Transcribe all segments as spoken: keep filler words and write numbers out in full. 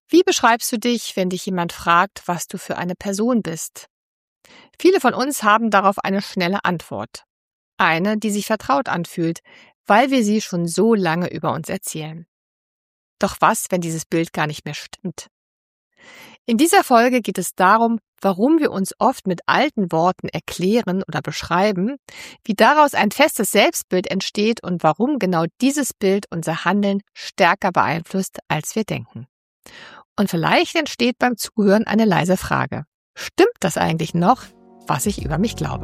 Wie beschreibst du dich, wenn dich jemand fragt, was du für eine Person bist? Viele von uns haben darauf eine schnelle Antwort. Eine, die sich vertraut anfühlt, weil wir sie schon so lange über uns erzählen. Doch was, wenn dieses Bild gar nicht mehr stimmt? In dieser Folge geht es darum, warum wir uns oft mit alten Worten erklären oder beschreiben, wie daraus ein festes Selbstbild entsteht und warum genau dieses Bild unser Handeln stärker beeinflusst, als wir denken. Und vielleicht entsteht beim Zuhören eine leise Frage. Stimmt das eigentlich noch, was ich über mich glaube?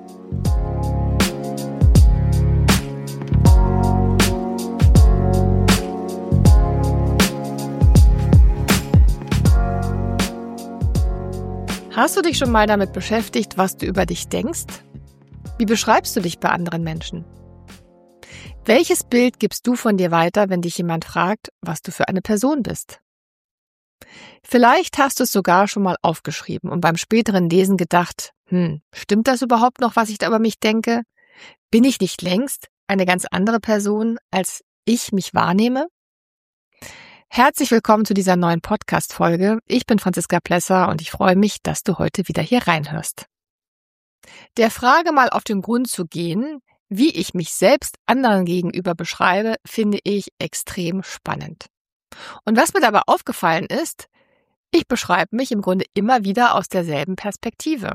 Hast du dich schon mal damit beschäftigt, was du über dich denkst? Wie beschreibst du dich bei anderen Menschen? Welches Bild gibst du von dir weiter, wenn dich jemand fragt, was du für eine Person bist? Vielleicht hast du es sogar schon mal aufgeschrieben und beim späteren Lesen gedacht, hm, stimmt das überhaupt noch, was ich da über mich denke? Bin ich nicht längst eine ganz andere Person, als ich mich wahrnehme? Herzlich willkommen zu dieser neuen Podcast-Folge. Ich bin Franziska Plesser und ich freue mich, dass du heute wieder hier reinhörst. Der Frage mal auf den Grund zu gehen, wie ich mich selbst anderen gegenüber beschreibe, finde ich extrem spannend. Und was mir dabei aufgefallen ist, ich beschreibe mich im Grunde immer wieder aus derselben Perspektive.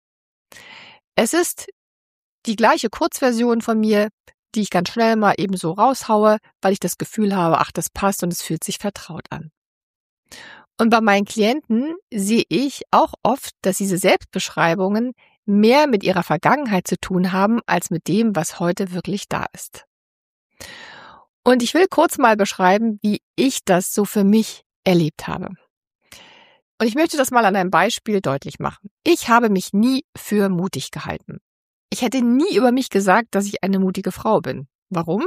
Es ist die gleiche Kurzversion von mir, die ich ganz schnell mal eben so raushaue, weil ich das Gefühl habe, ach, das passt und es fühlt sich vertraut an. Und bei meinen Klienten sehe ich auch oft, dass diese Selbstbeschreibungen mehr mit ihrer Vergangenheit zu tun haben, als mit dem, was heute wirklich da ist. Und ich will kurz mal beschreiben, wie ich das so für mich erlebt habe. Und ich möchte das mal an einem Beispiel deutlich machen. Ich habe mich nie für mutig gehalten. Ich hätte nie über mich gesagt, dass ich eine mutige Frau bin. Warum?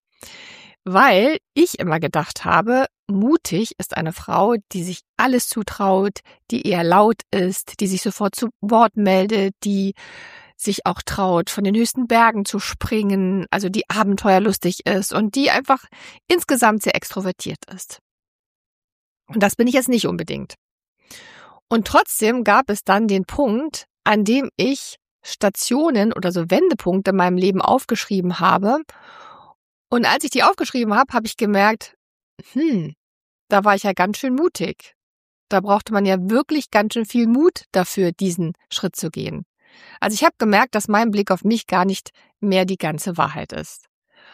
Weil ich immer gedacht habe, mutig ist eine Frau, die sich alles zutraut, die eher laut ist, die sich sofort zu Wort meldet, die sich auch traut, von den höchsten Bergen zu springen, also die abenteuerlustig ist und die einfach insgesamt sehr extrovertiert ist. Und das bin ich jetzt nicht unbedingt. Und trotzdem gab es dann den Punkt, an dem ich Stationen oder so Wendepunkte in meinem Leben aufgeschrieben habe. Und als ich die aufgeschrieben habe, habe ich gemerkt, hm, da war ich ja ganz schön mutig. Da brauchte man ja wirklich ganz schön viel Mut dafür, diesen Schritt zu gehen. Also ich habe gemerkt, dass mein Blick auf mich gar nicht mehr die ganze Wahrheit ist.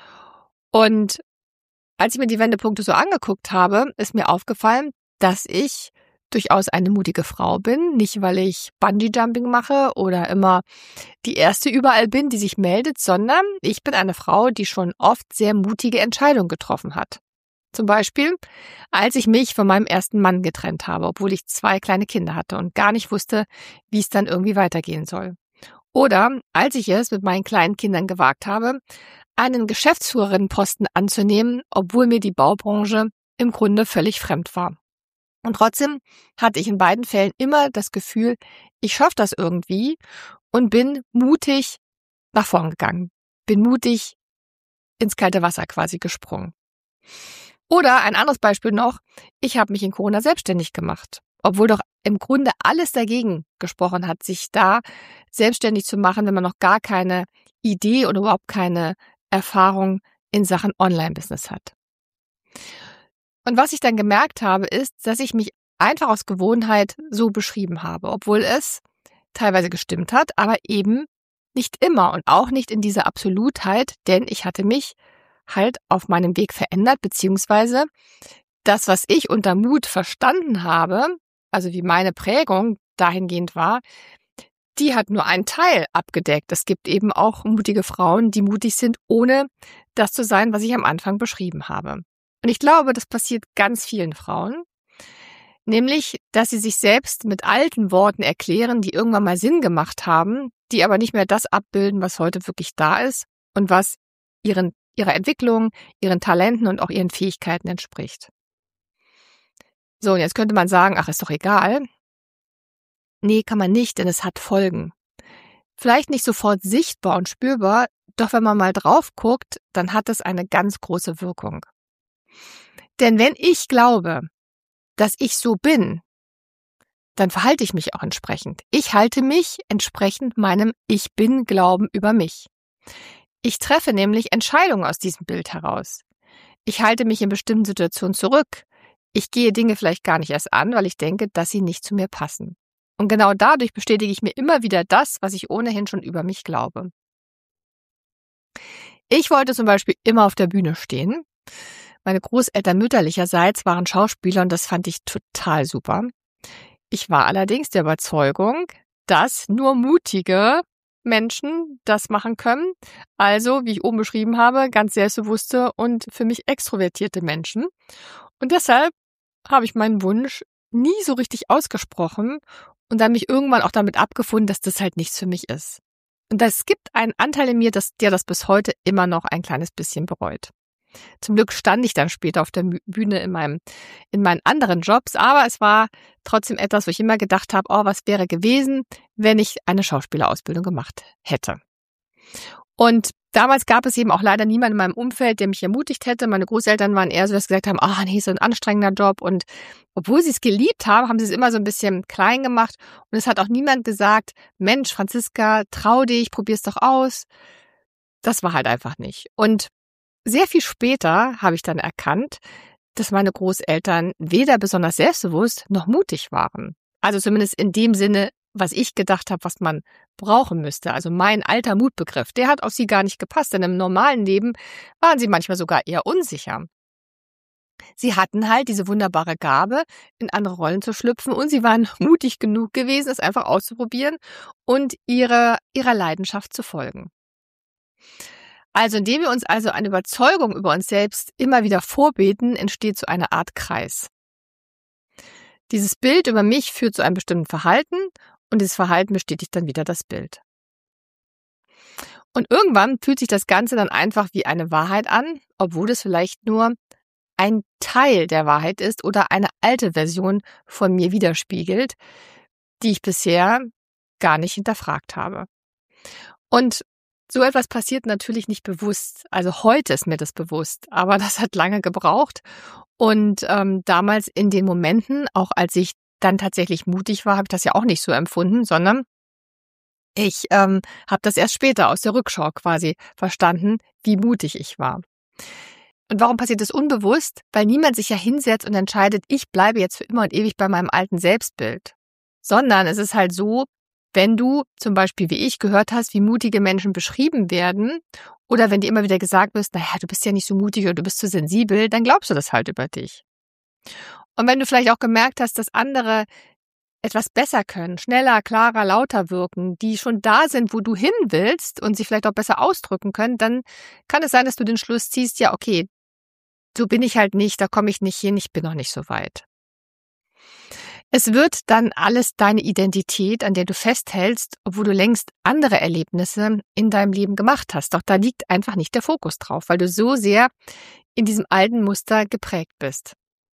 Und als ich mir die Wendepunkte so angeguckt habe, ist mir aufgefallen, dass ich durchaus eine mutige Frau bin. Nicht, weil ich Bungee-Jumping mache oder immer die Erste überall bin, die sich meldet, sondern ich bin eine Frau, die schon oft sehr mutige Entscheidungen getroffen hat. Zum Beispiel, als ich mich von meinem ersten Mann getrennt habe, obwohl ich zwei kleine Kinder hatte und gar nicht wusste, wie es dann irgendwie weitergehen soll. Oder als ich es mit meinen kleinen Kindern gewagt habe, einen Geschäftsführerinnenposten anzunehmen, obwohl mir die Baubranche im Grunde völlig fremd war. Und trotzdem hatte ich in beiden Fällen immer das Gefühl, ich schaffe das irgendwie und bin mutig nach vorn gegangen, bin mutig ins kalte Wasser quasi gesprungen. Oder ein anderes Beispiel noch, ich habe mich in Corona selbstständig gemacht, obwohl doch im Grunde alles dagegen gesprochen hat, sich da selbstständig zu machen, wenn man noch gar keine Idee oder überhaupt keine Erfahrung in Sachen Online-Business hat. Und was ich dann gemerkt habe, ist, dass ich mich einfach aus Gewohnheit so beschrieben habe, obwohl es teilweise gestimmt hat, aber eben nicht immer und auch nicht in dieser Absolutheit, denn ich hatte mich halt auf meinem Weg verändert, beziehungsweise das, was ich unter Mut verstanden habe, also wie meine Prägung dahingehend war, die hat nur einen Teil abgedeckt. Es gibt eben auch mutige Frauen, die mutig sind, ohne das zu sein, was ich am Anfang beschrieben habe. Und ich glaube, das passiert ganz vielen Frauen, nämlich, dass sie sich selbst mit alten Worten erklären, die irgendwann mal Sinn gemacht haben, die aber nicht mehr das abbilden, was heute wirklich da ist und was ihren, ihrer Entwicklung, ihren Talenten und auch ihren Fähigkeiten entspricht. So, und jetzt könnte man sagen, ach, ist doch egal. Nee, kann man nicht, denn es hat Folgen. Vielleicht nicht sofort sichtbar und spürbar, doch wenn man mal drauf guckt, dann hat es eine ganz große Wirkung. Denn wenn ich glaube, dass ich so bin, dann verhalte ich mich auch entsprechend. Ich halte mich entsprechend meinem Ich-Bin-Glauben über mich. Ich treffe nämlich Entscheidungen aus diesem Bild heraus. Ich halte mich in bestimmten Situationen zurück. Ich gehe Dinge vielleicht gar nicht erst an, weil ich denke, dass sie nicht zu mir passen. Und genau dadurch bestätige ich mir immer wieder das, was ich ohnehin schon über mich glaube. Ich wollte zum Beispiel immer auf der Bühne stehen. Meine Großeltern mütterlicherseits waren Schauspieler und das fand ich total super. Ich war allerdings der Überzeugung, dass nur mutige Menschen das machen können. Also, wie ich oben beschrieben habe, ganz selbstbewusste und für mich extrovertierte Menschen. Und deshalb habe ich meinen Wunsch nie so richtig ausgesprochen und dann mich irgendwann auch damit abgefunden, dass das halt nichts für mich ist. Und es gibt einen Anteil in mir, das, der das bis heute immer noch ein kleines bisschen bereut. Zum Glück stand ich dann später auf der Bühne in meinem, in meinen anderen Jobs, aber es war trotzdem etwas, wo ich immer gedacht habe, oh, was wäre gewesen, wenn ich eine Schauspielerausbildung gemacht hätte. Und damals gab es eben auch leider niemanden in meinem Umfeld, der mich ermutigt hätte. Meine Großeltern waren eher so, dass sie gesagt haben, ah, nee, so ein anstrengender Job. Und obwohl sie es geliebt haben, haben sie es immer so ein bisschen klein gemacht. Und es hat auch niemand gesagt, Mensch, Franziska, trau dich, probier's doch aus. Das war halt einfach nicht. Und sehr viel später habe ich dann erkannt, dass meine Großeltern weder besonders selbstbewusst noch mutig waren. Also zumindest in dem Sinne, was ich gedacht habe, was man brauchen müsste. Also mein alter Mutbegriff, der hat auf sie gar nicht gepasst, denn im normalen Leben waren sie manchmal sogar eher unsicher. Sie hatten halt diese wunderbare Gabe, in andere Rollen zu schlüpfen und sie waren mutig genug gewesen, es einfach auszuprobieren und ihre, ihrer Leidenschaft zu folgen. Also indem wir uns also eine Überzeugung über uns selbst immer wieder vorbeten, entsteht so eine Art Kreis. Dieses Bild über mich führt zu einem bestimmten Verhalten und dieses Verhalten bestätigt dann wieder das Bild. Und irgendwann fühlt sich das Ganze dann einfach wie eine Wahrheit an, obwohl es vielleicht nur ein Teil der Wahrheit ist oder eine alte Version von mir widerspiegelt, die ich bisher gar nicht hinterfragt habe. Und so etwas passiert natürlich nicht bewusst. Also heute ist mir das bewusst, aber das hat lange gebraucht. Und ähm, damals in den Momenten, auch als ich dann tatsächlich mutig war, habe ich das ja auch nicht so empfunden, sondern ich ähm, habe das erst später aus der Rückschau quasi verstanden, wie mutig ich war. Und warum passiert das unbewusst? Weil niemand sich ja hinsetzt und entscheidet, ich bleibe jetzt für immer und ewig bei meinem alten Selbstbild. Sondern es ist halt so, wenn du zum Beispiel, wie ich, gehört hast, wie mutige Menschen beschrieben werden oder wenn dir immer wieder gesagt wird, naja, du bist ja nicht so mutig oder du bist zu sensibel, dann glaubst du das halt über dich. Und wenn du vielleicht auch gemerkt hast, dass andere etwas besser können, schneller, klarer, lauter wirken, die schon da sind, wo du hin willst und sich vielleicht auch besser ausdrücken können, dann kann es sein, dass du den Schluss ziehst, ja, okay, so bin ich halt nicht, da komme ich nicht hin, ich bin noch nicht so weit. Es wird dann alles deine Identität, an der du festhältst, obwohl du längst andere Erlebnisse in deinem Leben gemacht hast. Doch da liegt einfach nicht der Fokus drauf, weil du so sehr in diesem alten Muster geprägt bist.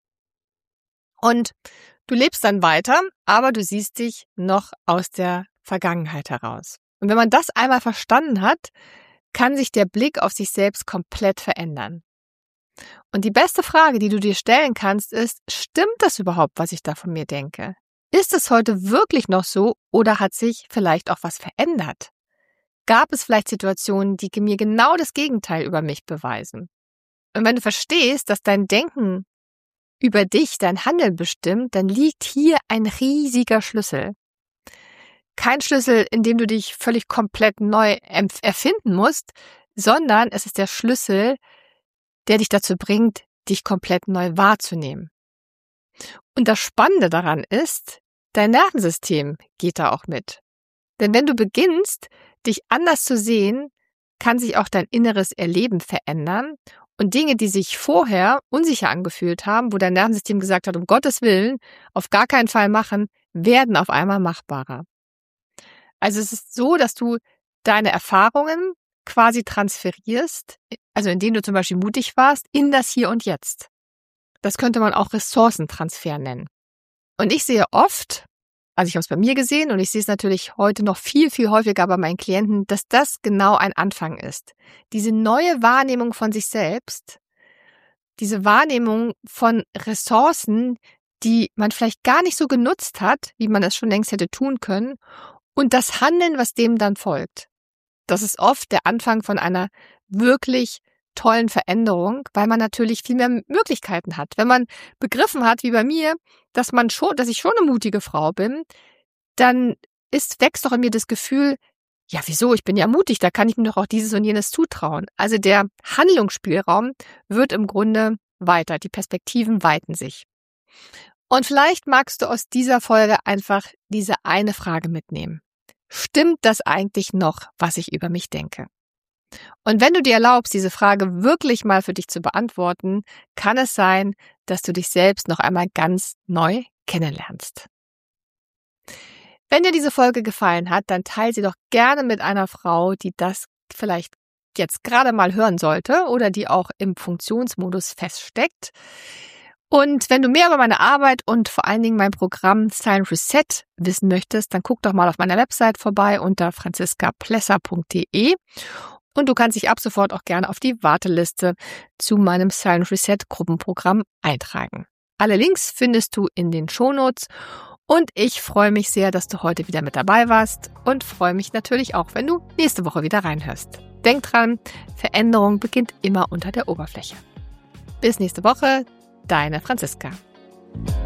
Und du lebst dann weiter, aber du siehst dich noch aus der Vergangenheit heraus. Und wenn man das einmal verstanden hat, kann sich der Blick auf sich selbst komplett verändern. Und die beste Frage, die du dir stellen kannst, ist, stimmt das überhaupt, was ich da von mir denke? Ist es heute wirklich noch so oder hat sich vielleicht auch was verändert? Gab es vielleicht Situationen, die mir genau das Gegenteil über mich beweisen? Und wenn du verstehst, dass dein Denken über dich, dein Handeln bestimmt, dann liegt hier ein riesiger Schlüssel. Kein Schlüssel, in dem du dich völlig komplett neu erfinden musst, sondern es ist der Schlüssel, der dich dazu bringt, dich komplett neu wahrzunehmen. Und das Spannende daran ist, dein Nervensystem geht da auch mit. Denn wenn du beginnst, dich anders zu sehen, kann sich auch dein inneres Erleben verändern und Dinge, die sich vorher unsicher angefühlt haben, wo dein Nervensystem gesagt hat, um Gottes Willen, auf gar keinen Fall machen, werden auf einmal machbarer. Also es ist so, dass du deine Erfahrungen quasi transferierst, also indem du zum Beispiel mutig warst, in das Hier und Jetzt. Das könnte man auch Ressourcentransfer nennen. Und ich sehe oft, also ich habe es bei mir gesehen und ich sehe es natürlich heute noch viel, viel häufiger bei meinen Klienten, dass das genau ein Anfang ist. Diese neue Wahrnehmung von sich selbst, diese Wahrnehmung von Ressourcen, die man vielleicht gar nicht so genutzt hat, wie man es schon längst hätte tun können, und das Handeln, was dem dann folgt. Das ist oft der Anfang von einer wirklich tollen Veränderung, weil man natürlich viel mehr Möglichkeiten hat. Wenn man begriffen hat, wie bei mir, dass man schon, dass ich schon eine mutige Frau bin, dann ist, wächst doch in mir das Gefühl, ja, wieso? Ich bin ja mutig, da kann ich mir doch auch dieses und jenes zutrauen. Also der Handlungsspielraum wird im Grunde weiter, die Perspektiven weiten sich. Und vielleicht magst du aus dieser Folge einfach diese eine Frage mitnehmen. Stimmt das eigentlich noch, was ich über mich denke? Und wenn du dir erlaubst, diese Frage wirklich mal für dich zu beantworten, kann es sein, dass du dich selbst noch einmal ganz neu kennenlernst. Wenn dir diese Folge gefallen hat, dann teile sie doch gerne mit einer Frau, die das vielleicht jetzt gerade mal hören sollte oder die auch im Funktionsmodus feststeckt. Und wenn du mehr über meine Arbeit und vor allen Dingen mein Programm Silent Reset wissen möchtest, dann guck doch mal auf meiner Website vorbei unter franziska plesser punkt de und du kannst dich ab sofort auch gerne auf die Warteliste zu meinem Silent Reset Gruppenprogramm eintragen. Alle Links findest du in den Shownotes und ich freue mich sehr, dass du heute wieder mit dabei warst und freue mich natürlich auch, wenn du nächste Woche wieder reinhörst. Denk dran, Veränderung beginnt immer unter der Oberfläche. Bis nächste Woche. Deine Franziska.